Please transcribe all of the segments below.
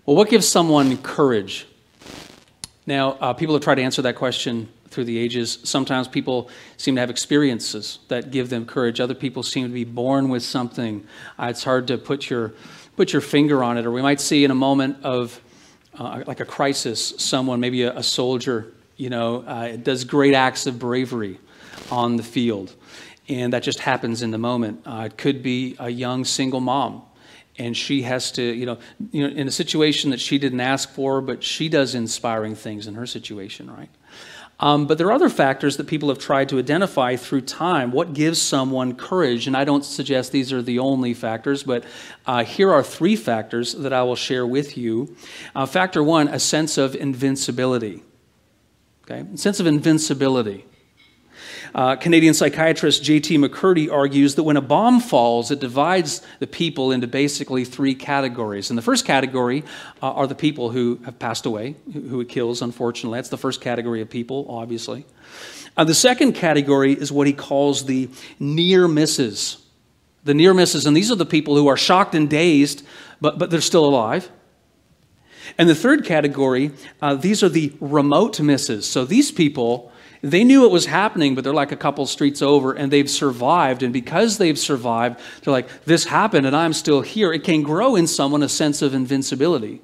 Well, what gives someone courage? Now, people have tried to answer that question through the ages. Sometimes people seem to have experiences that give them courage. Other people seem to be born with something. It's hard to put your finger on it. Or we might see in a moment of like a crisis, someone, maybe a soldier, does great acts of bravery on the field. And that just happens in the moment. It could be a young single mom. And she has to, in a situation that she didn't ask for, but she does inspiring things in her situation, right? But there are other factors that people have tried to identify through time. What gives someone courage? And I don't suggest these are the only factors, but here are 3 factors that I will share with you. Factor 1, a sense of invincibility. Okay, a sense of invincibility. Canadian psychiatrist J.T. McCurdy argues that when a bomb falls, it divides the people into basically 3 categories. And the first category are the people who have passed away, who it kills, unfortunately. That's the first category of people, obviously. The second category is what he calls the near misses. The near misses, and these are the people who are shocked and dazed, but they're still alive. And the third category, these are the remote misses. So these people, they knew it was happening, but they're like a couple streets over, and they've survived. And because they've survived, they're like, this happened, and I'm still here. It can grow in someone a sense of invincibility.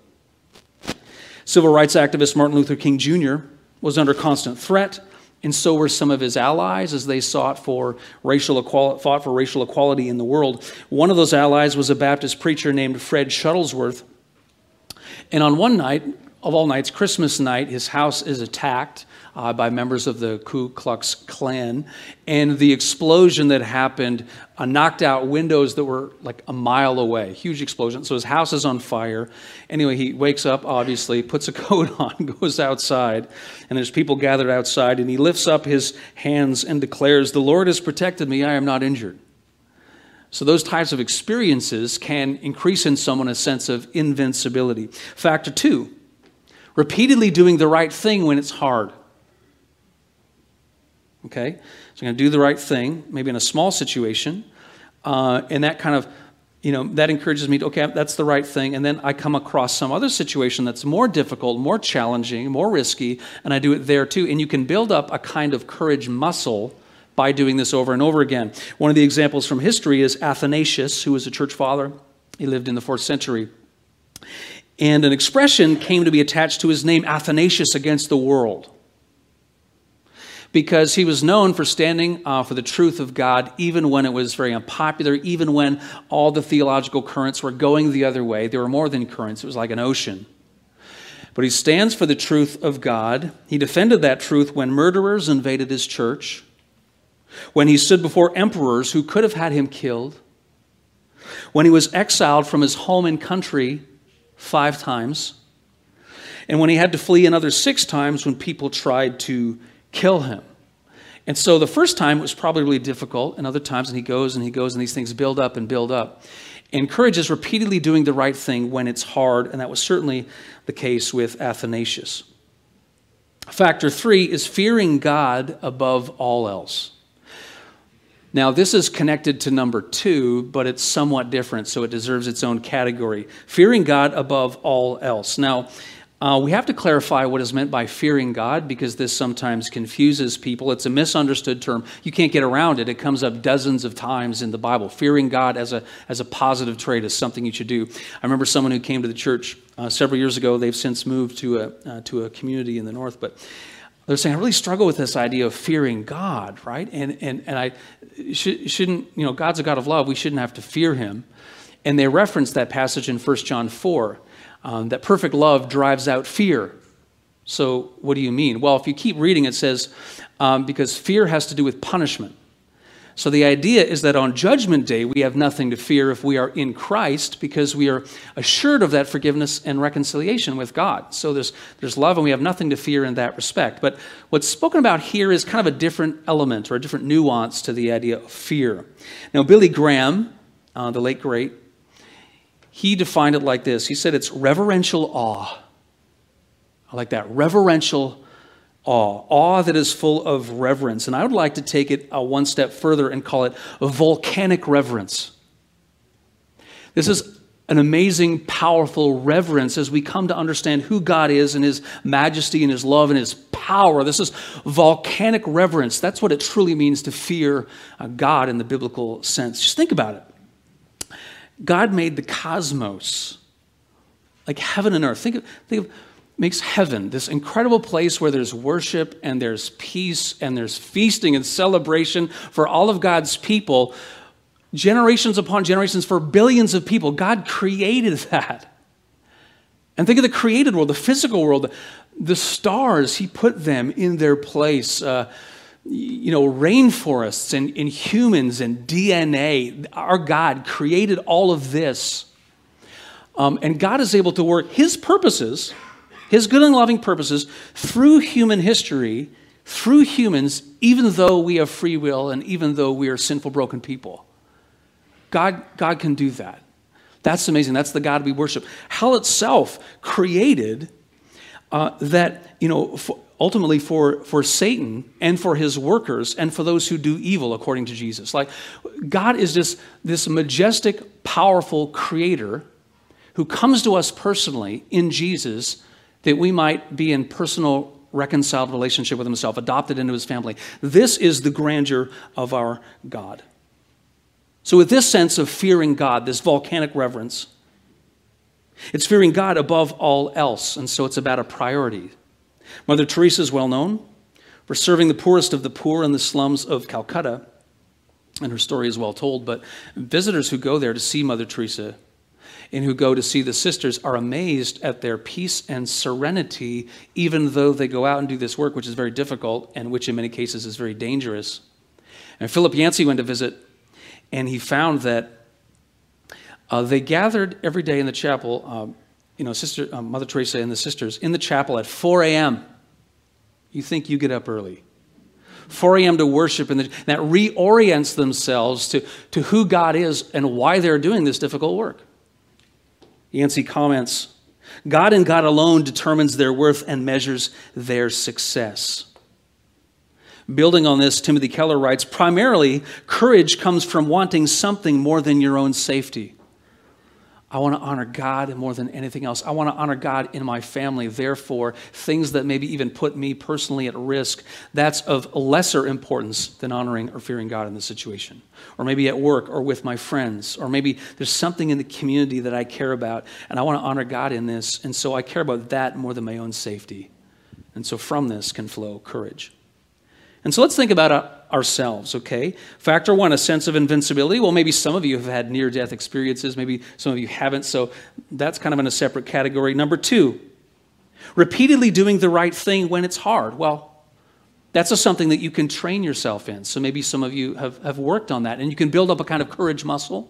Civil rights activist Martin Luther King Jr. was under constant threat, and so were some of his allies as they fought for racial equality in the world. One of those allies was a Baptist preacher named Fred Shuttlesworth. And on one night, of all nights, Christmas night, his house is attacked by members of the Ku Klux Klan. And the explosion that happened knocked out windows that were like a mile away. Huge explosion. So his house is on fire. Anyway, he wakes up, obviously, puts a coat on, goes outside. And there's people gathered outside. And he lifts up his hands and declares, "The Lord has protected me. I am not injured." So those types of experiences can increase in someone a sense of invincibility. Factor 2, repeatedly doing the right thing when it's hard. Okay, so I'm going to do the right thing, maybe in a small situation, and that kind of, that encourages me to, okay, that's the right thing, and then I come across some other situation that's more difficult, more challenging, more risky, and I do it there too. And you can build up a kind of courage muscle by doing this over and over again. One of the examples from history is Athanasius, who was a church father. He lived in the 4th century. And an expression came to be attached to his name, Athanasius against the world, because he was known for standing for the truth of God, even when it was very unpopular, even when all the theological currents were going the other way. There were more than currents. It was like an ocean. But he stands for the truth of God. He defended that truth when murderers invaded his church, when he stood before emperors who could have had him killed, when he was exiled from his home and country 5 times, and when he had to flee another 6 times when people tried to kill him. And so the first time it was probably really difficult, and other times, and he goes, and these things build up and build up. And courage is repeatedly doing the right thing when it's hard, and that was certainly the case with Athanasius. Factor 3 is fearing God above all else. Now, this is connected to number 2, but it's somewhat different, so it deserves its own category. Fearing God above all else. Now, we have to clarify what is meant by fearing God, because this sometimes confuses people. It's a misunderstood term. You can't get around it. It comes up dozens of times in the Bible. Fearing God as a positive trait is something you should do. I remember someone who came to the church several years ago. They've since moved to a community in the north, but they're saying, I really struggle with this idea of fearing God, right? And I shouldn't, God's a God of love. We shouldn't have to fear him. And they reference that passage in 1 John 4, that perfect love drives out fear. So what do you mean? Well, if you keep reading, it says, because fear has to do with punishment. So the idea is that on Judgment Day, we have nothing to fear if we are in Christ, because we are assured of that forgiveness and reconciliation with God. So there's love, and we have nothing to fear in that respect. But what's spoken about here is kind of a different element or a different nuance to the idea of fear. Now, Billy Graham, the late great, he defined it like this. He said it's reverential awe. I like that, reverential awe that is full of reverence. And I would like to take it one step further and call it a volcanic reverence. This is an amazing, powerful reverence as we come to understand who God is and his majesty and his love and his power. This is volcanic reverence. That's what it truly means to fear God in the biblical sense. Just think about it. God made the cosmos, like heaven and earth. Think of makes heaven this incredible place where there's worship and there's peace and there's feasting and celebration for all of God's people. Generations upon generations for billions of people. God created that. And think of the created world, the physical world, the stars, he put them in their place. Rainforests and humans and DNA. Our God created all of this. And God is able to work his purposes, his good and loving purposes, through human history, through humans, even though we have free will and even though we are sinful, broken people. God can do that. That's amazing. That's the God we worship. Hell itself created ultimately for Satan and for his workers and for those who do evil, according to Jesus. Like, God is this majestic, powerful creator who comes to us personally in Jesus that we might be in personal, reconciled relationship with himself, adopted into his family. This is the grandeur of our God. So with this sense of fearing God, this volcanic reverence, it's fearing God above all else, and so it's about a priority. Mother Teresa is well known for serving the poorest of the poor in the slums of Calcutta, and her story is well told, but visitors who go there to see Mother Teresa and who go to see the sisters are amazed at their peace and serenity, even though they go out and do this work, which is very difficult and which in many cases is very dangerous. And Philip Yancey went to visit, and he found that they gathered every day in the chapel, Mother Teresa and the sisters, in the chapel at 4 a.m. You think you get up early. 4 a.m. to worship, and that reorients themselves to who God is and why they're doing this difficult work. Yancey comments, God and God alone determines their worth and measures their success. Building on this, Timothy Keller writes, primarily, courage comes from wanting something more than your own safety. I want to honor God more than anything else. I want to honor God in my family. Therefore, things that maybe even put me personally at risk, that's of lesser importance than honoring or fearing God in this situation. Or maybe at work or with my friends. Or maybe there's something in the community that I care about, and I want to honor God in this, and so I care about that more than my own safety. And so from this can flow courage. And so let's think about ourselves, okay? Factor one, a sense of invincibility. Well, maybe some of you have had near-death experiences. Maybe some of you haven't, so that's kind of in a separate category. Number two, repeatedly doing the right thing when it's hard. Well, that's something that you can train yourself in. So maybe some of you have worked on that, and you can build up a kind of courage muscle.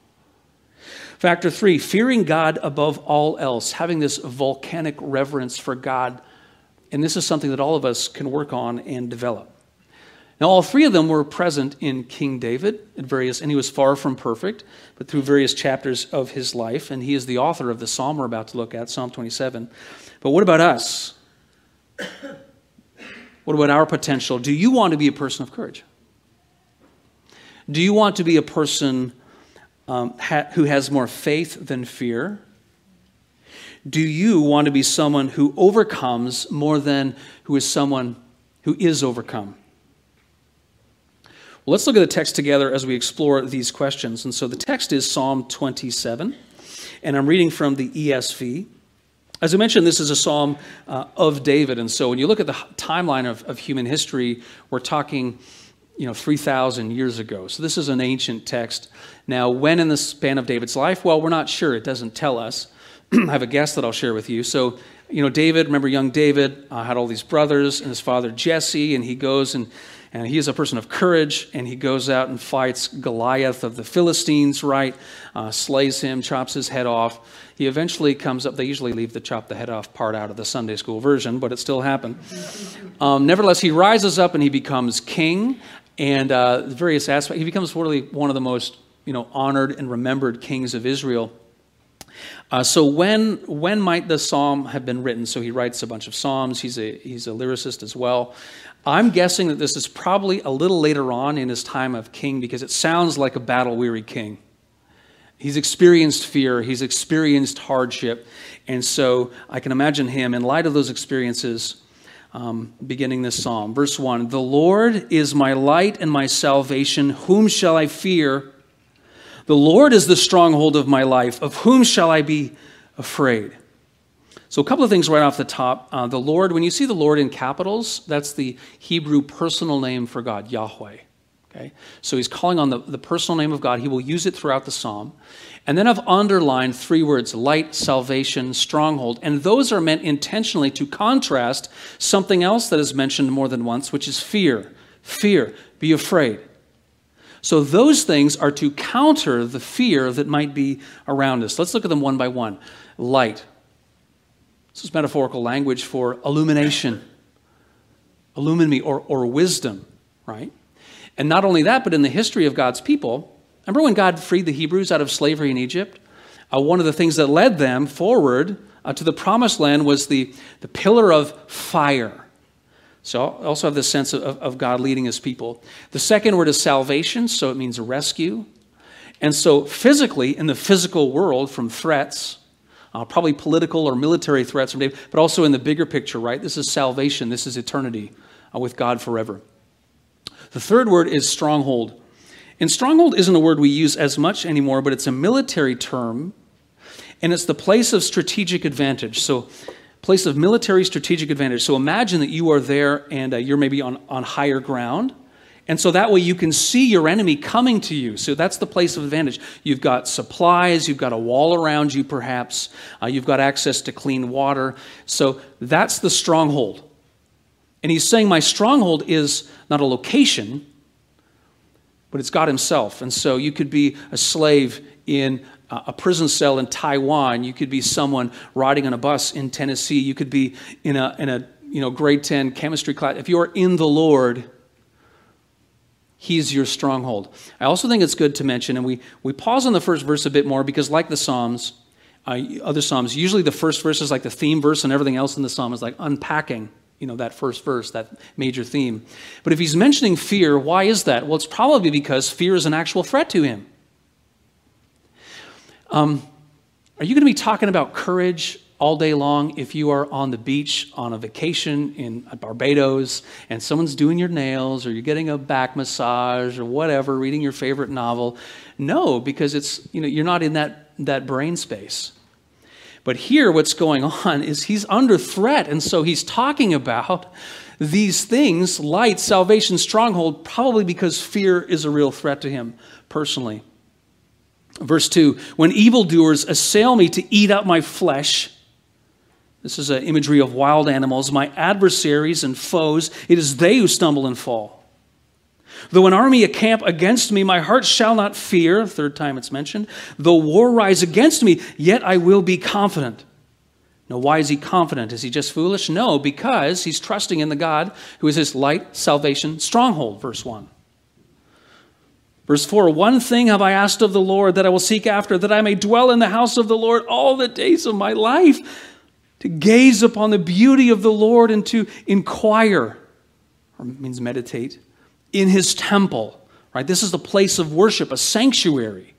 Factor three, fearing God above all else, having this volcanic reverence for God. And this is something that all of us can work on and develop. Now, all three of them were present in King David and he was far from perfect, but through various chapters of his life, and he is the author of the psalm we're about to look at, Psalm 27. But what about us? What about our potential? Do you want to be a person of courage? Do you want to be a person who has more faith than fear? Do you want to be someone who overcomes more than who is someone who is overcome? Well, let's look at the text together as we explore these questions. And so the text is Psalm 27, and I'm reading from the ESV. As I mentioned, this is a psalm of David, and so when you look at the timeline of human history, we're talking 3,000 years ago. So this is an ancient text. Now, when in the span of David's life? Well, we're not sure. It doesn't tell us. I have a guess that I'll share with you. So, David, remember young David had all these brothers and his father Jesse, and he goes and he is a person of courage, and he goes out and fights Goliath of the Philistines, right? Slays him, chops his head off. He eventually comes up. They usually leave the chop the head off part out of the Sunday school version, but it still happened. Nevertheless, he rises up and he becomes king, and various aspects. He becomes really one of the most honored and remembered kings of Israel. So when might the psalm have been written? So he writes a bunch of psalms. He's a lyricist as well. I'm guessing that this is probably a little later on in his time of king, because it sounds like a battle-weary king. He's experienced fear. He's experienced hardship. And so I can imagine him, in light of those experiences, beginning this psalm. Verse 1, "The Lord is my light and my salvation. Whom shall I fear? The Lord is the stronghold of my life. Of whom shall I be afraid?" So a couple of things right off the top. The Lord, when you see the Lord in capitals, that's the Hebrew personal name for God, Yahweh. Okay? So he's calling on the personal name of God. He will use it throughout the psalm. And then I've underlined 3 words, light, salvation, stronghold. And those are meant intentionally to contrast something else that is mentioned more than once, which is fear. Fear, be afraid. So those things are to counter the fear that might be around us. Let's look at them one by one. Light. This is metaphorical language for illumination. Illumine me, or wisdom, right? And not only that, but in the history of God's people, remember when God freed the Hebrews out of slavery in Egypt? One of the things that led them forward to the promised land was the pillar of fire. So I also have this sense of God leading his people. The second word is salvation, so it means rescue. And so physically, in the physical world, from threats, probably political or military threats from David, but also in the bigger picture, right? This is salvation. This is eternity with God forever. The third word is stronghold. And stronghold isn't a word we use as much anymore, but it's a military term, and it's the place of strategic advantage. So, place of military strategic advantage. So imagine that you are there and you're maybe on higher ground, and so that way you can see your enemy coming to you. So that's the place of advantage. You've got supplies, you've got a wall around you perhaps, you've got access to clean water. So that's the stronghold. And he's saying my stronghold is not a location, but it's God himself. And so you could be a slave in a prison cell in Taiwan. You could be someone riding on a bus in Tennessee. You could be in a grade 10 chemistry class. If you are in the Lord, he's your stronghold. I also think it's good to mention, and we pause on the first verse a bit more because like the Psalms, other Psalms, usually the first verse is like the theme verse and everything else in the Psalm is like unpacking that first verse, that major theme. But if he's mentioning fear, why is that? Well, it's probably because fear is an actual threat to him. Are you going to be talking about courage all day long if you are on the beach on a vacation in Barbados and someone's doing your nails or you're getting a back massage or whatever, reading your favorite novel? No, because it's you're not in that brain space. But here what's going on is he's under threat, and so he's talking about these things, light, salvation, stronghold, probably because fear is a real threat to him personally. Verse 2, when evildoers assail me to eat up my flesh, this is an imagery of wild animals, my adversaries and foes, it is they who stumble and fall. Though an army encamp against me, my heart shall not fear. Third time it's mentioned. Though war rise against me, yet I will be confident. Now, why is he confident? Is he just foolish? No, because he's trusting in the God who is his light, salvation, stronghold, verse 1. Verse 4, one thing have I asked of the Lord that I will seek after, that I may dwell in the house of the Lord all the days of my life, to gaze upon the beauty of the Lord and to inquire, or means meditate, in his temple, right? This is the place of worship, a sanctuary.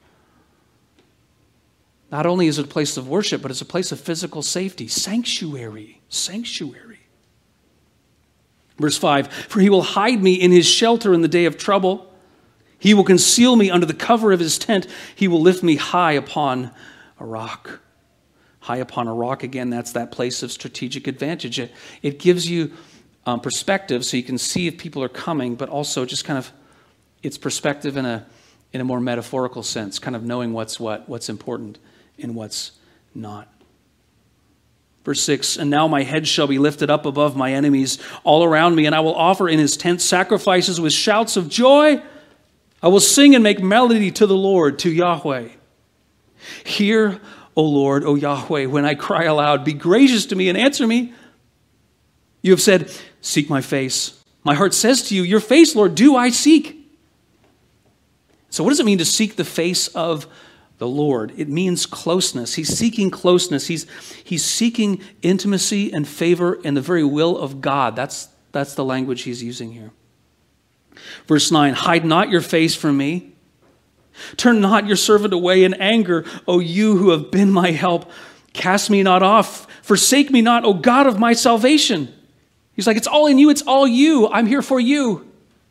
Not only is it a place of worship, but it's a place of physical safety. Sanctuary, sanctuary. Verse 5, for he will hide me in his shelter in the day of trouble. He will conceal me under the cover of his tent. He will lift me high upon a rock. High upon a rock, again, that's that place of strategic advantage. It gives you perspective so you can see if people are coming, but also just kind of it's perspective in a more metaphorical sense, kind of knowing what's important and what's not. Verse 6, and now my head shall be lifted up above my enemies all around me, and I will offer in his tent sacrifices with shouts of joy. I will sing and make melody to the Lord, to Yahweh. Hear, O Lord, O Yahweh, when I cry aloud, be gracious to me and answer me. You have said, seek my face. My heart says to you, your face, Lord, do I seek. So what does it mean to seek the face of the Lord? It means closeness. He's seeking closeness. He's seeking intimacy and favor and the very will of God. That's the language he's using here. Verse 9, hide not your face from me. Turn not your servant away in anger, O you who have been my help. Cast me not off. Forsake me not, O God of my salvation. He's like, it's all in you. It's all you. I'm here for you.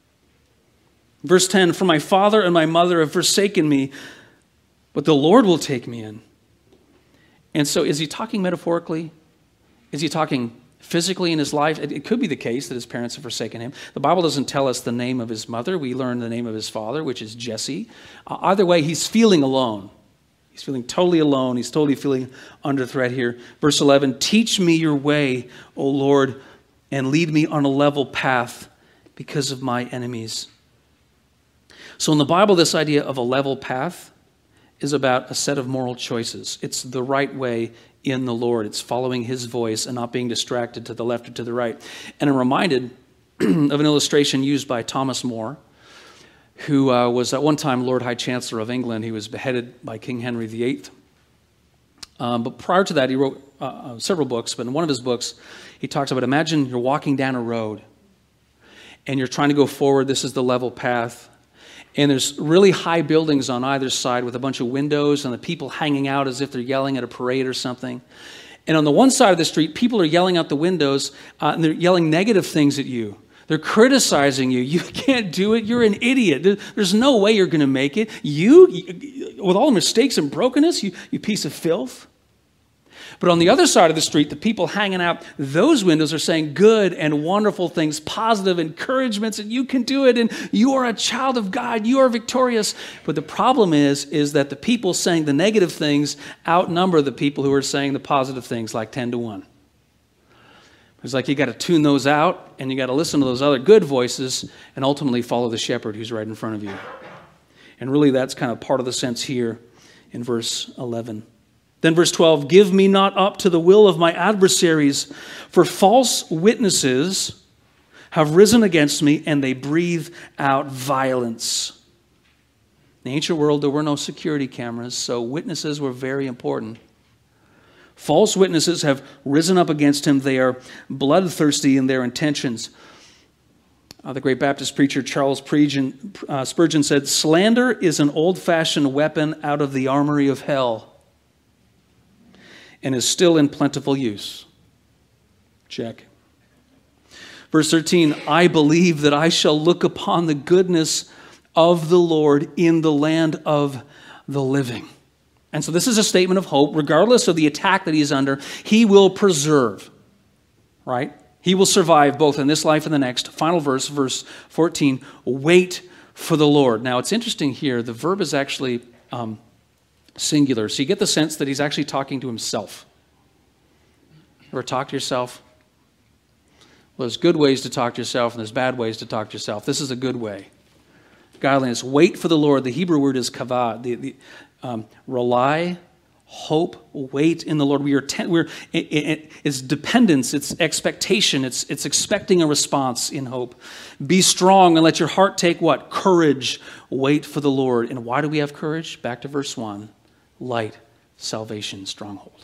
Verse 10, for my father and my mother have forsaken me, but the Lord will take me in. And so is he talking metaphorically? Is he talking physically in his life? It could be the case that his parents have forsaken him. The Bible doesn't tell us the name of his mother. We learn the name of his father, which is Jesse. Either way, he's feeling alone. He's feeling totally alone. He's totally feeling under threat here. Verse 11, teach me your way, O Lord, and lead me on a level path because of my enemies. So in the Bible, this idea of a level path is about a set of moral choices. It's the right way in the Lord. It's following his voice and not being distracted to the left or to the right. And I'm reminded of an illustration used by Thomas More, who was at one time Lord High Chancellor of England. He was beheaded by King Henry VIII. But prior to that, he wrote several books. But in one of his books, he talks about, imagine you're walking down a road and you're trying to go forward. This is the level path. And there's really high buildings on either side with a bunch of windows and the people hanging out as if they're yelling at a parade or something. And on the one side of the street, people are yelling out the windows and they're yelling negative things at you. They're criticizing you. You can't do it. You're an idiot. There's no way you're going to make it. You, with all the mistakes and brokenness, you piece of filth. But on the other side of the street, the people hanging out those windows are saying good and wonderful things, positive encouragements, and you can do it, and you are a child of God, you are victorious. But the problem is that the people saying the negative things outnumber the people who are saying the positive things, like 10-1. It's like you got to tune those out, and you got to listen to those other good voices, and ultimately follow the shepherd who's right in front of you. And really that's kind of part of the sense here in verse 11. Then verse 12, give me not up to the will of my adversaries, for false witnesses have risen against me, and they breathe out violence. In the ancient world, there were no security cameras, so witnesses were very important. False witnesses have risen up against him. They are bloodthirsty in their intentions. The great Baptist preacher Charles Spurgeon said, slander is an old-fashioned weapon out of the armory of hell, and is still in plentiful use. Check. Verse 13, I believe that I shall look upon the goodness of the Lord in the land of the living. And so this is a statement of hope. Regardless of the attack that he's under, he will preserve, right? He will survive both in this life and the next. Final verse, verse 14, wait for the Lord. Now it's interesting here, the verb is actually singular. So you get the sense that he's actually talking to himself. Ever talk to yourself? Well, there's good ways to talk to yourself and there's bad ways to talk to yourself. This is a good way. Godliness, wait for the Lord. The Hebrew word is kavod. Rely, hope, wait in the Lord. It's dependence, it's expectation, it's expecting a response in hope. Be strong and let your heart take what? Courage. Wait for the Lord. And why do we have courage? Back to verse 1. Light, salvation, stronghold.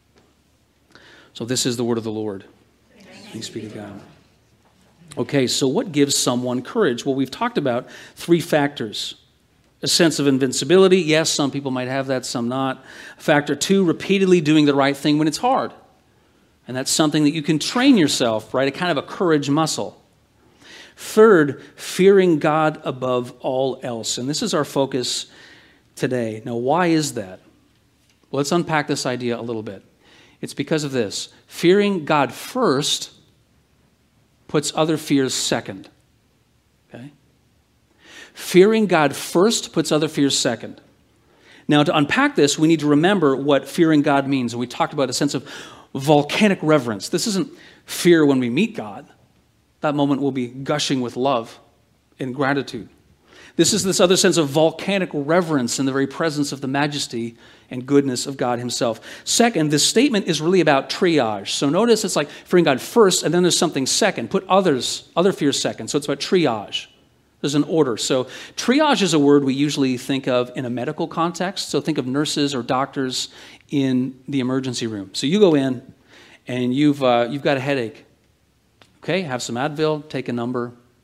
So this is the word of the Lord. Thanks be to God. Okay, so what gives someone courage? Well, we've talked about three factors. A sense of invincibility. Yes, some people might have that, some not. Factor 2, repeatedly doing the right thing when it's hard. And that's something that you can train yourself, right? A kind of a courage muscle. Third, fearing God above all else. And this is our focus today. Now, why is that? Well, let's unpack this idea a little bit. It's because of this. Fearing God first puts other fears second. Okay? Fearing God first puts other fears second. Now, to unpack this, we need to remember what fearing God means. And we talked about a sense of volcanic reverence. This isn't fear when we meet God. That moment will be gushing with love and gratitude. This is this other sense of volcanic reverence in the very presence of the majesty and goodness of God himself. Second, this statement is really about triage. So notice it's like fearing God first, and then there's something second. Put other fears second. So it's about triage. There's an order. So triage is a word we usually think of in a medical context. So think of nurses or doctors in the emergency room. So you go in and you've got a headache. Okay, have some Advil, take a number,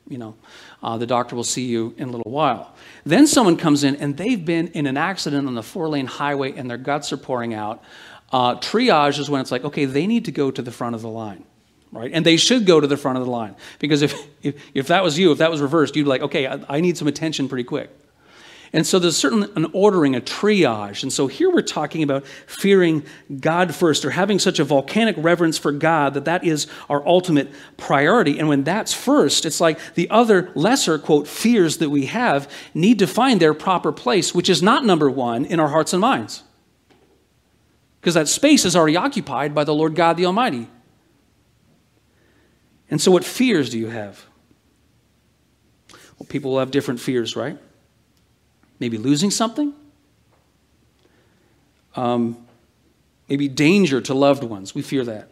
The doctor will see you in a little while. Then someone comes in and they've been in an accident on the 4-lane highway and their guts are pouring out. Triage is when it's like, okay, they need to go to the front of the line, right? And they should go to the front of the line, because if that was you, if that was reversed, you'd be like, okay, I need some attention pretty quick. And so there's an ordering, a triage. And so here we're talking about fearing God first, or having such a volcanic reverence for God that is our ultimate priority. And when that's first, it's like the other lesser, quote, fears that we have need to find their proper place, which is not number one in our hearts and minds, because that space is already occupied by the Lord God the Almighty. And so what fears do you have? Well, people will have different fears, right? Maybe losing something. Maybe danger to loved ones. We fear that.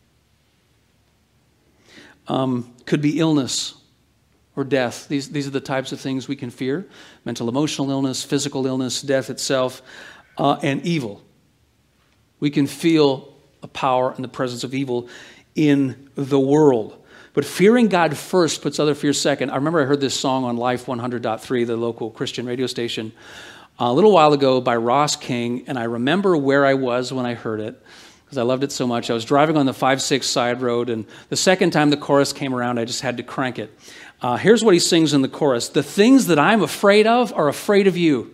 Could be illness or death. These are the types of things we can fear. Mental, emotional illness, physical illness, death itself, and evil. We can feel a power and the presence of evil in the world. But fearing God first puts other fears second. I remember I heard this song on Life 100.3, the local Christian radio station, a little while ago by Ross King, and I remember where I was when I heard it, because I loved it so much. I was driving on the 5-6 side road, and the second time the chorus came around, I just had to crank it. Here's what he sings in the chorus. The things that I'm afraid of are afraid of you.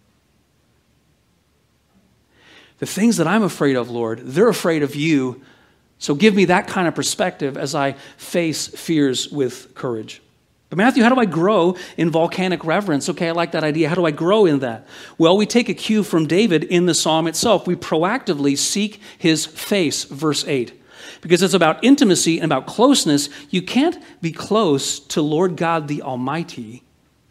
The things that I'm afraid of, Lord, they're afraid of you. So give me that kind of perspective as I face fears with courage. But Matthew, how do I grow in volcanic reverence? Okay, I like that idea. How do I grow in that? Well, we take a cue from David in the psalm itself. We proactively seek his face, verse 8. Because it's about intimacy and about closeness. You can't be close to Lord God the Almighty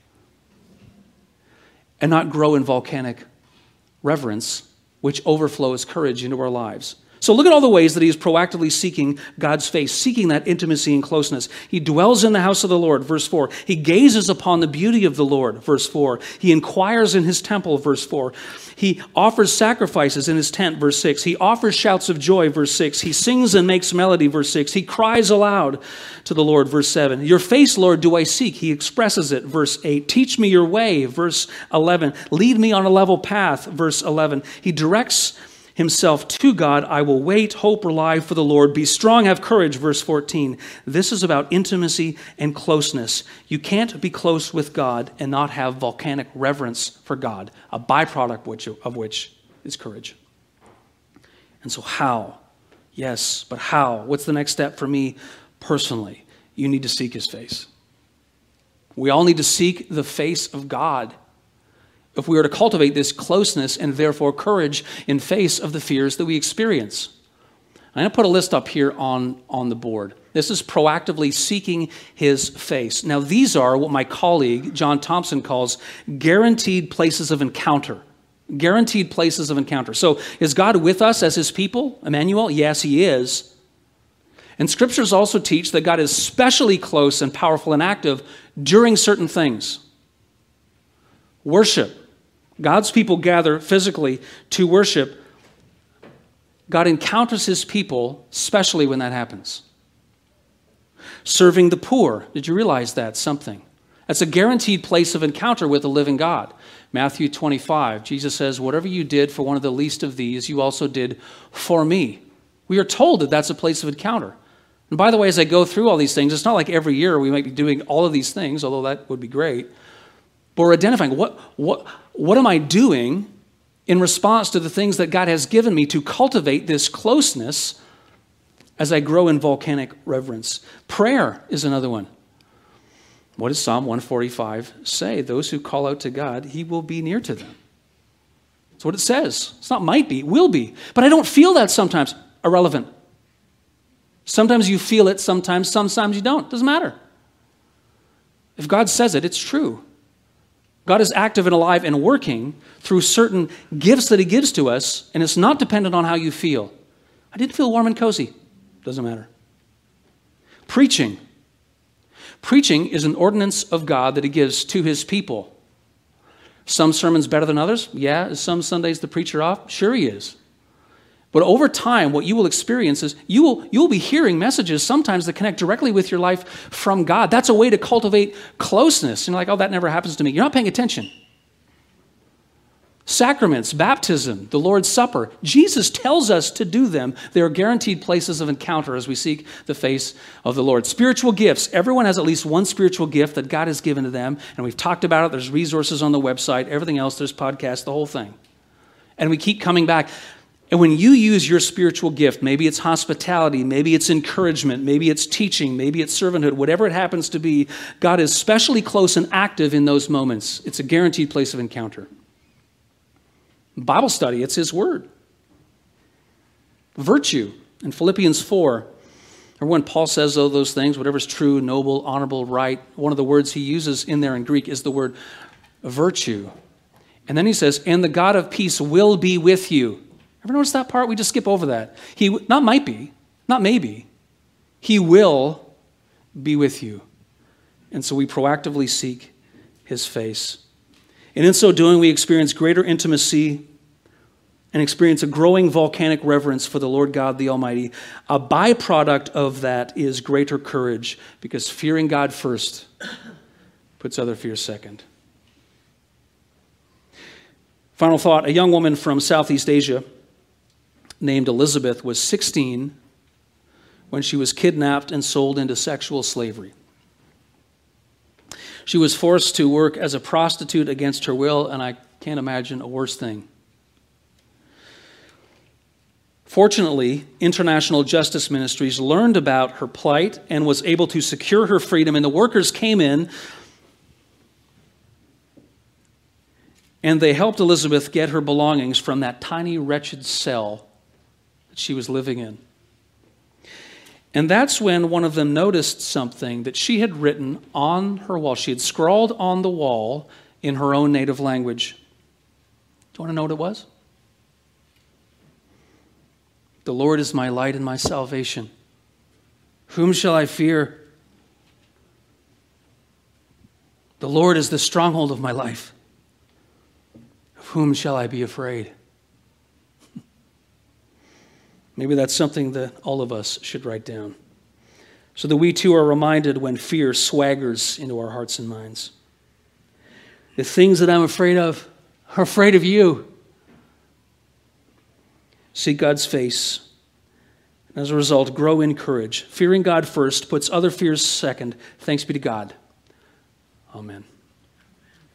and not grow in volcanic reverence, which overflows courage into our lives. So look at all the ways that he is proactively seeking God's face, seeking that intimacy and closeness. He dwells in the house of the Lord, verse 4. He gazes upon the beauty of the Lord, verse 4. He inquires in his temple, verse 4. He offers sacrifices in his tent, verse 6. He offers shouts of joy, verse 6. He sings and makes melody, verse 6. He cries aloud to the Lord, verse 7. Your face, Lord, do I seek. He expresses it, verse 8. Teach me your way, verse 11. Lead me on a level path, verse 11. He directs himself to God. I will wait, hope, rely for the Lord. Be strong, have courage, verse 14. This is about intimacy and closeness. You can't be close with God and not have volcanic reverence for God, a byproduct of which is courage. And so how? Yes, but how? What's the next step for me personally? You need to seek his face. We all need to seek the face of God if we are to cultivate this closeness and therefore courage in face of the fears that we experience. I'm going to put a list up here on the board. This is proactively seeking his face. Now, these are what my colleague, John Thompson, calls guaranteed places of encounter. Guaranteed places of encounter. So is God with us as his people, Emmanuel? Yes, he is. And scriptures also teach that God is especially close and powerful and active during certain things. Worship. God's people gather physically to worship. God encounters his people, especially when that happens. Serving the poor. Did you realize that? Something. That's a guaranteed place of encounter with the living God. Matthew 25, Jesus says, whatever you did for one of the least of these, you also did for me. We are told that that's a place of encounter. And by the way, as I go through all these things, it's not like every year we might be doing all of these things, although that would be great. But we're identifying what am I doing in response to the things that God has given me to cultivate this closeness as I grow in volcanic reverence. Prayer is another one. What does Psalm 145 say? Those who call out to God, he will be near to them. That's what it says. It's not might be, it will be. But I don't feel that sometimes. Irrelevant. Sometimes you feel it, sometimes you don't. Doesn't matter. If God says it, it's true. God is active and alive and working through certain gifts that he gives to us, and it's not dependent on how you feel. I didn't feel warm and cozy. Doesn't matter. Preaching. Preaching is an ordinance of God that he gives to his people. Some sermons better than others? Yeah. Is some Sundays the preacher off? Sure he is. But over time, what you will experience is you'll be hearing messages sometimes that connect directly with your life from God. That's a way to cultivate closeness. And you're like, oh, that never happens to me. You're not paying attention. Sacraments, baptism, the Lord's Supper. Jesus tells us to do them. They are guaranteed places of encounter as we seek the face of the Lord. Spiritual gifts. Everyone has at least one spiritual gift that God has given to them. And we've talked about it. There's resources on the website. Everything else, there's podcasts, the whole thing. And we keep coming back. And when you use your spiritual gift, maybe it's hospitality, maybe it's encouragement, maybe it's teaching, maybe it's servanthood, whatever it happens to be, God is especially close and active in those moments. It's a guaranteed place of encounter. Bible study, it's His Word. Virtue, in Philippians 4, or when Paul says those things, whatever's true, noble, honorable, right, one of the words he uses in there in Greek is the word virtue. And then he says, and the God of peace will be with you. Ever notice that part? We just skip over that. He, not might be, not maybe. He will be with you. And so we proactively seek His face. And in so doing, we experience greater intimacy and experience a growing volcanic reverence for the Lord God the Almighty. A byproduct of that is greater courage, because fearing God first puts other fears second. Final thought, a young woman from Southeast Asia named Elizabeth was 16 when she was kidnapped and sold into sexual slavery. She was forced to work as a prostitute against her will, and I can't imagine a worse thing. Fortunately, International Justice Ministries learned about her plight and was able to secure her freedom, and the workers came in and they helped Elizabeth get her belongings from that tiny, wretched cell that she was living in. And that's when one of them noticed something that she had written on her wall. She had scrawled on the wall in her own native language. Do you want to know what it was? The Lord is my light and my salvation. Whom shall I fear? The Lord is the stronghold of my life. Of whom shall I be afraid? Maybe that's something that all of us should write down, so that we too are reminded when fear swaggers into our hearts and minds. The things that I'm afraid of are afraid of you. Seek God's face. And as a result, grow in courage. Fearing God first puts other fears second. Thanks be to God. Amen.